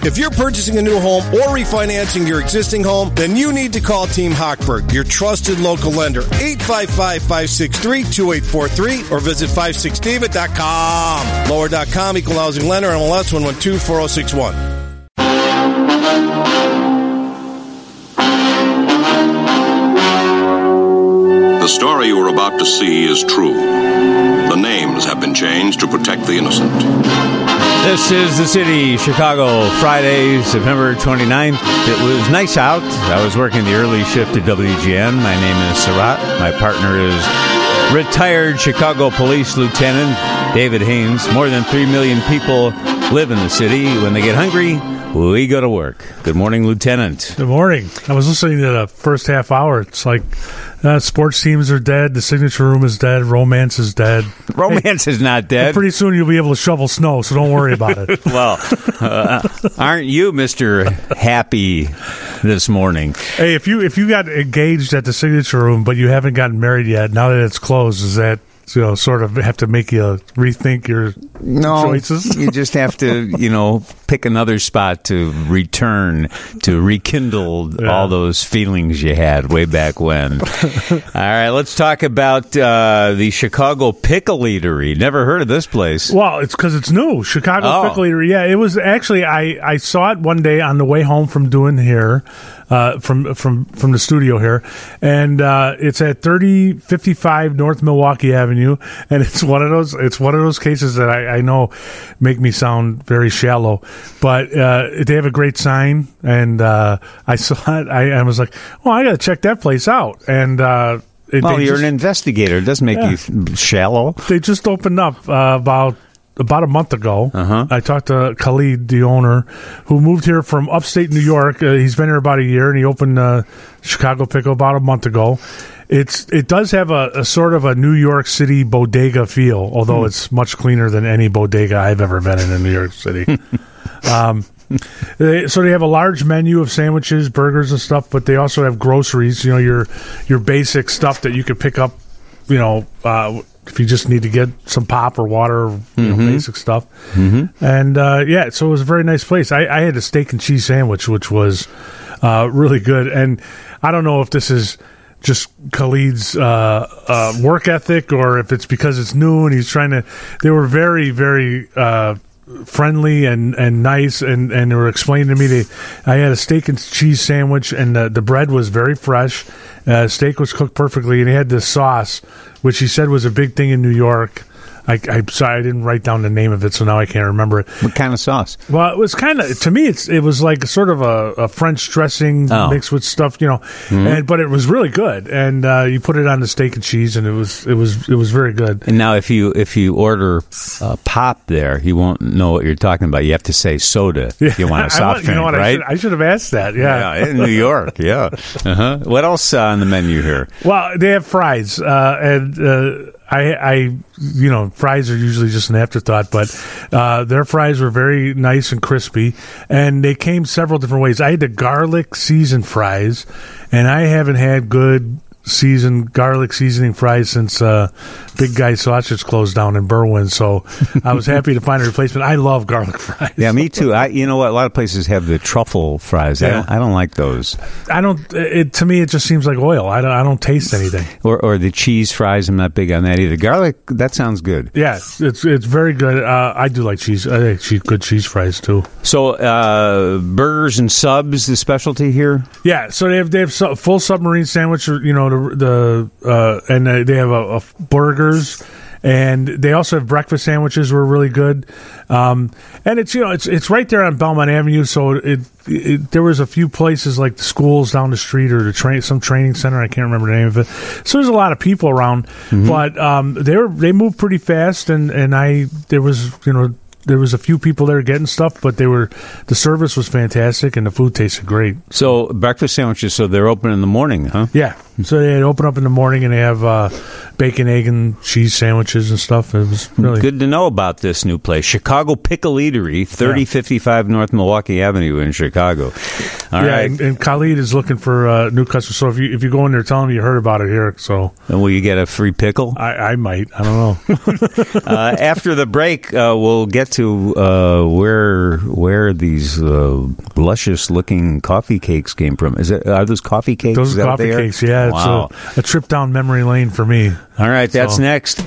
If you're purchasing a new home or refinancing your existing home, then you need to call Team Hochberg, your trusted local lender. 855-563-2843 or visit 56david.com. Lower.com, equal housing lender, MLS 1124061. The story you are about to see is true. The names have been changed to protect the innocent. This is the city, Chicago, Friday, September 29th. It was nice out. I was working the early shift at WGN. My name is Sarat. My partner is retired Chicago Police Lieutenant David Haynes. More than 3 million people live in the city. When they get hungry, we go to work. Good morning, Lieutenant. Good morning. I was listening to the first half hour. It's like sports teams are dead. The Signature Room is dead. Romance is dead. Romance is not dead. Pretty soon you'll be able to shovel snow, so don't worry about it. Well, aren't you Mr. Happy this morning? Hey, if you got engaged at the Signature Room, but you haven't gotten married yet, now that it's closed, is that sort of have to make you rethink your choices? You just have to, pick another spot to return, to rekindle all those feelings you had way back when. All right, let's talk about the Chicago Pickle Eatery. Never heard of this place. Well, it's because it's new. Chicago Pickle Eatery. Yeah, it was actually, I saw it one day on the way home from doing here. From the studio here, and it's at 3055 North Milwaukee Avenue, and it's one of those cases that I know make me sound very shallow, but they have a great sign, and I saw it. I was like, well, I got to check that place out, and you're an investigator. It doesn't make you shallow. They just opened up about a month ago. I talked to Khalid, the owner, who moved here from upstate New York. He's been here about a year, and he opened Chicago Pickle about a month ago. It does have a sort of a New York City bodega feel, although it's much cleaner than any bodega I've ever been in New York City. So they have a large menu of sandwiches, burgers, and stuff, but they also have groceries. Your basic stuff that you could pick up. If you just need to get some pop or water, basic stuff. And, so it was a very nice place. I had a steak and cheese sandwich, which was really good. And I don't know if this is just Khalid's work ethic or if it's because it's new and he's trying to... They were very, very... friendly and nice, and they were explaining to me I had a steak and cheese sandwich, and the bread was very fresh. Steak was cooked perfectly, and he had this sauce, which he said was a big thing in New York. I'm sorry, I didn't write down the name of it, so now I can't remember it. What kind of sauce? Well, it was kind of, to me, it was like sort of a French dressing mixed with stuff, but it was really good. And you put it on the steak and cheese, and it was very good. And now, if you order pop there, you won't know what you're talking about. You have to say soda if you want a soft drink, right? I should have asked that. Yeah, in New York. Yeah. What else on the menu here? Well, they have fries, and fries are usually just an afterthought, but their fries were very nice and crispy, and they came several different ways. I had the garlic seasoned fries, and I haven't had good garlic seasoning fries since Big Guy Sausage closed down in Berwyn, so I was happy to find a replacement. I love garlic fries. Yeah, me too. You know what? A lot of places have the truffle fries. Yeah. I don't like those. To me, it just seems like oil. I don't taste anything. Or the cheese fries. I'm not big on that either. Garlic, that sounds good. Yeah, it's very good. I do like cheese. I think good cheese fries too. So burgers and subs, the specialty here. Yeah, so they have full submarine sandwich. And they have a burgers, and they also have breakfast sandwiches were really good. And it's right there on Belmont Avenue, so there was a few places like the schools down the street or some training center. I can't remember the name of it. So there's a lot of people around, but they moved pretty fast, and there was a few people there getting stuff, but the service was fantastic and the food tasted great. So breakfast sandwiches, so they're open in the morning, huh? Yeah. So they open up in the morning and they have bacon, egg, and cheese sandwiches and stuff. It was really good to know about this new place, Chicago Pickle Eatery, 3055 North Milwaukee Avenue in Chicago. All right. And Khalid is looking for new customers. So if you go in there, tell him you heard about it here. So, and will you get a free pickle? I might. I don't know. After the break, we'll get to where these luscious-looking coffee cakes came from. Are those coffee cakes? Those are coffee cakes, yeah. Wow. It's a trip down memory lane for me. All right, that's next.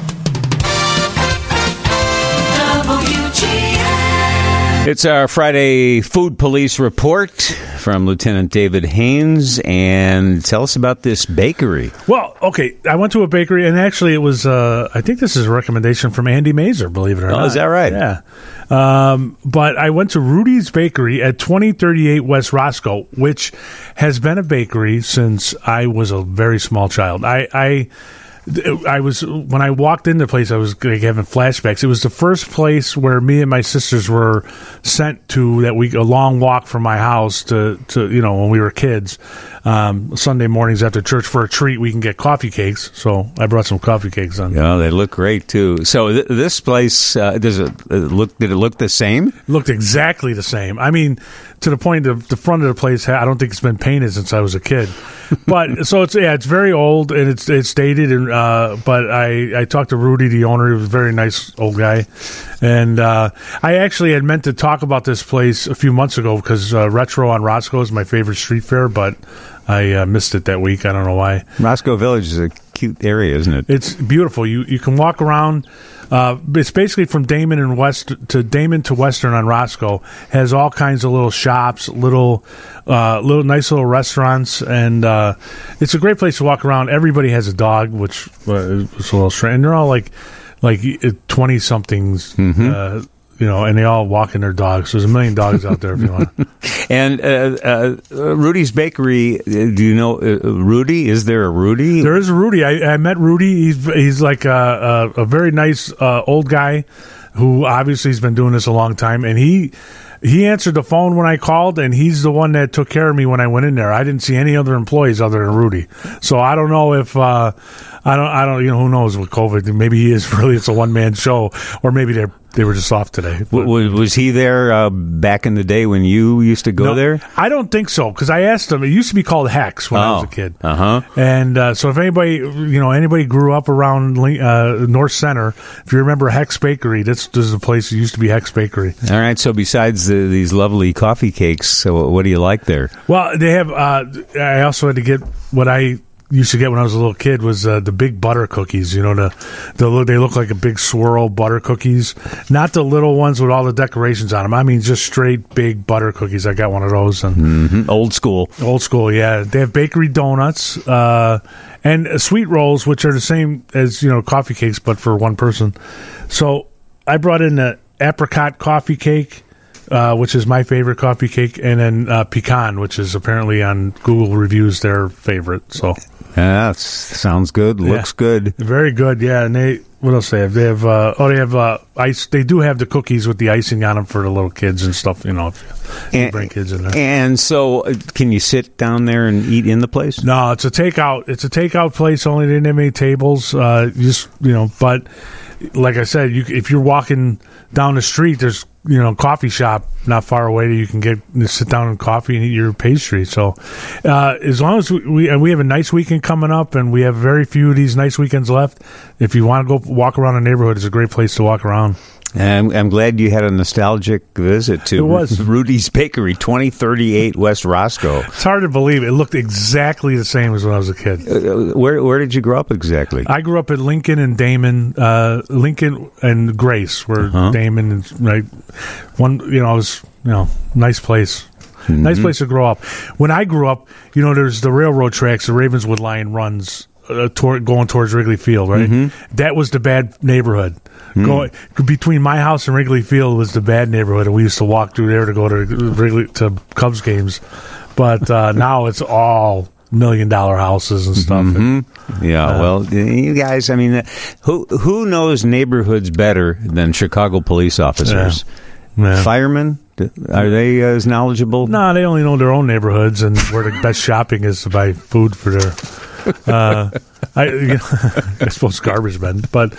It's our Friday Food Police Report from Lieutenant David Haynes. And tell us about this bakery. Well, okay, I went to a bakery, and actually it was, I think this is a recommendation from Andy Mazer, believe it or not. Oh, is that right? Yeah. But I went to Rudy's Bakery at 2038 West Roscoe, which has been a bakery since I was a very small child. I was, when I walked into the place, I was like having flashbacks. It was the first place where me and my sisters were sent to a long walk from my house to when we were kids. Sunday mornings after church for a treat, we can get coffee cakes. So I brought some coffee cakes on. Yeah, they look great too. So this place, did it look the same? It looked exactly the same. I mean, to the point of the front of the place, I don't think it's been painted since I was a kid. But so it's very old and it's dated. And but I talked to Rudy, the owner. He was a very nice old guy. And I actually had meant to talk about this place a few months ago because Retro on Roscoe is my favorite street fair, but I missed it that week. I don't know why. Roscoe Village is a cute area, isn't it? It's beautiful. You can walk around. It's basically from Damon to Western on Roscoe. Has all kinds of little shops, little nice little restaurants, and it's a great place to walk around. Everybody has a dog, which is a little strange. And they're all like 20-somethings, and they all walking their dogs. There's a million dogs out there if you want. And Rudy's Bakery, do you know Rudy? Is there a Rudy? There is a Rudy. I met Rudy. He's like a very nice old guy who obviously has been doing this a long time. And he answered the phone when I called, and he's the one that took care of me when I went in there. I didn't see any other employees other than Rudy. So I don't know if I don't who knows with COVID. Maybe it's a one-man show, or maybe they were just off today. Was he there back in the day when you used to go there? I don't think so, because I asked him. It used to be called Hex when I was a kid. And so if anybody grew up around North Center, if you remember Hex Bakery, this is a place that used to be Hex Bakery. All right. So besides these lovely coffee cakes, so what do you like there? Well, they have. I also had to get what I used to get when I was a little kid was the big butter cookies. They look like a big swirl butter cookies, not the little ones with all the decorations on them. I mean, just straight big butter cookies. I got one of those. And Old school, yeah. They have bakery donuts and sweet rolls, which are the same as coffee cakes, but for one person. So I brought in the apricot coffee cake, which is my favorite coffee cake, and then pecan, which is apparently on Google reviews their favorite. So that sounds good. Looks good. Very good. Yeah. And what else they have? They have they have ice. They do have the cookies with the icing on them for the little kids and stuff. If you bring kids in there. And so, can you sit down there and eat in the place? No, it's a takeout. It's a takeout place. Only they didn't have any tables. But like I said, if you're walking down the street, there's coffee shop not far away that you can sit down and coffee and eat your pastry. So as long as we have a nice weekend coming up, and we have very few of these nice weekends left, if you want to go walk around the neighborhood, it's a great place to walk around. And I'm glad you had a nostalgic visit to Rudy's Bakery, 2038 West Roscoe. It's hard to believe. It looked exactly the same as when I was a kid. Where did you grow up exactly? I grew up at Lincoln and Damon, Lincoln and Grace, where Damon is right. Nice place. Mm-hmm. Nice place to grow up. When I grew up, there's the railroad tracks, the Ravenswood line runs going towards Wrigley Field, right? Mm-hmm. That was the bad neighborhood. Between my house and Wrigley Field was the bad neighborhood, and we used to walk through there to go to Cubs games. But now it's all $1 million houses and stuff. Mm-hmm. Well, you guys, I mean, who knows neighborhoods better than Chicago police officers? Yeah. Firemen? Are they as knowledgeable? No, they only know their own neighborhoods and where the best shopping is to buy food for their I suppose garbage men, but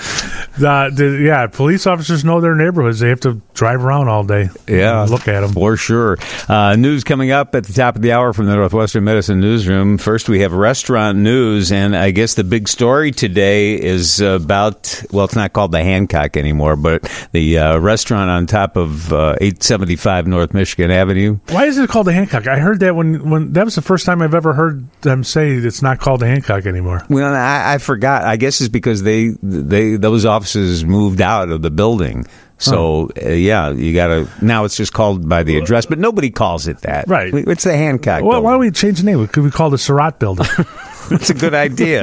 police officers know their neighborhoods. They have to drive around all day. Yeah, look at them for sure. News coming up at the top of the hour from the Northwestern Medicine Newsroom. First, we have restaurant news, and I guess the big story today is about, well, it's not called the Hancock anymore, but the restaurant on top of 875 North Michigan Avenue. Why is it called the Hancock? I heard that when that was the first time I've ever heard them say it's not called the Hancock anymore. Well, I forgot. I guess it's because those offices moved out of the building. So, you got to... Now it's just called by the address, but nobody calls it that. Right. It's the Hancock Well, building. why don't we change the name? Could we call it the Surratt Building? That's a good idea.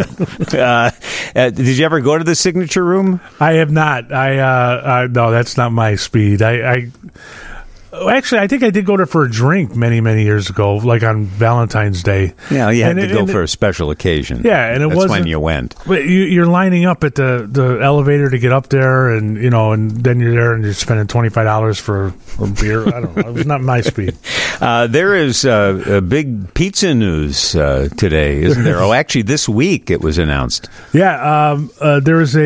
Did you ever go to the Signature Room? I have not. No, that's not my speed. Actually, I think I did go there for a drink many, many years ago, like on Valentine's Day. Yeah, you had to go for a special occasion. Yeah, and that's when you went. But you're lining up at the elevator to get up there, and then you're there and you're spending $25 for a beer. I don't know. It was not my speed. There is a big pizza news today, isn't there? Oh, actually, this week it was announced. Yeah, there's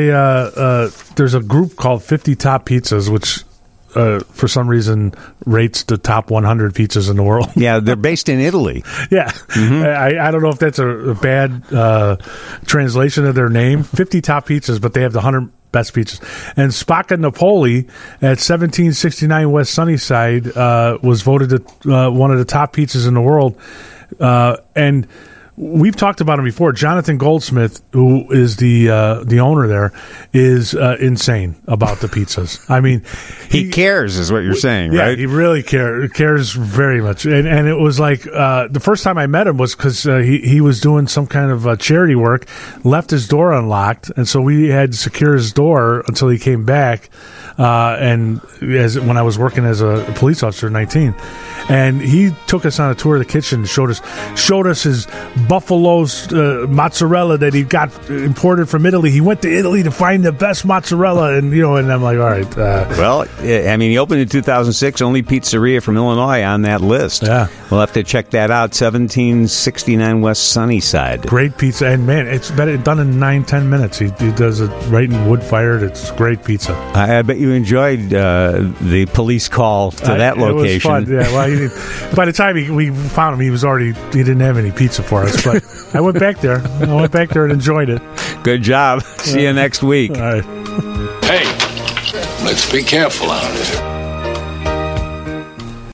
a group called 50 Top Pizzas, which for some reason rates the top 100 pizzas in the world. Yeah, they're based in Italy. Yeah. Mm-hmm. I don't know if that's a bad translation of their name. 50 Top Pizzas, but they have the 100 best pizzas. And Spacca Napoli at 1769 West Sunnyside was voted one of the top pizzas in the world. And we've talked about him before. Jonathan Goldsmith, who is the owner there, is insane about the pizzas. I mean, he cares, is what you're saying, yeah, right? He really cares very much. And it was like the first time I met him was because he was doing some kind of charity work, left his door unlocked, and so we had to secure his door until he came back. And when I was working as a police officer at 19, and he took us on a tour of the kitchen, showed us his buffalo's mozzarella that he got imported from Italy. He went to Italy to find the best mozzarella, and I'm like, all right. Well, I mean, he opened in 2006, only pizzeria from Illinois on that list. Yeah, we'll have to check that out. 1769 West Sunnyside. Great pizza, and man, it's done in 9-10 minutes. He does it right in wood fired. It's great pizza. I bet you enjoyed the police call to that location. It was fun. Yeah, well, by the time we found him, he didn't have any pizza for us. But I went back there. And enjoyed it. Good job. See you next week. All right. Hey, let's be careful out there.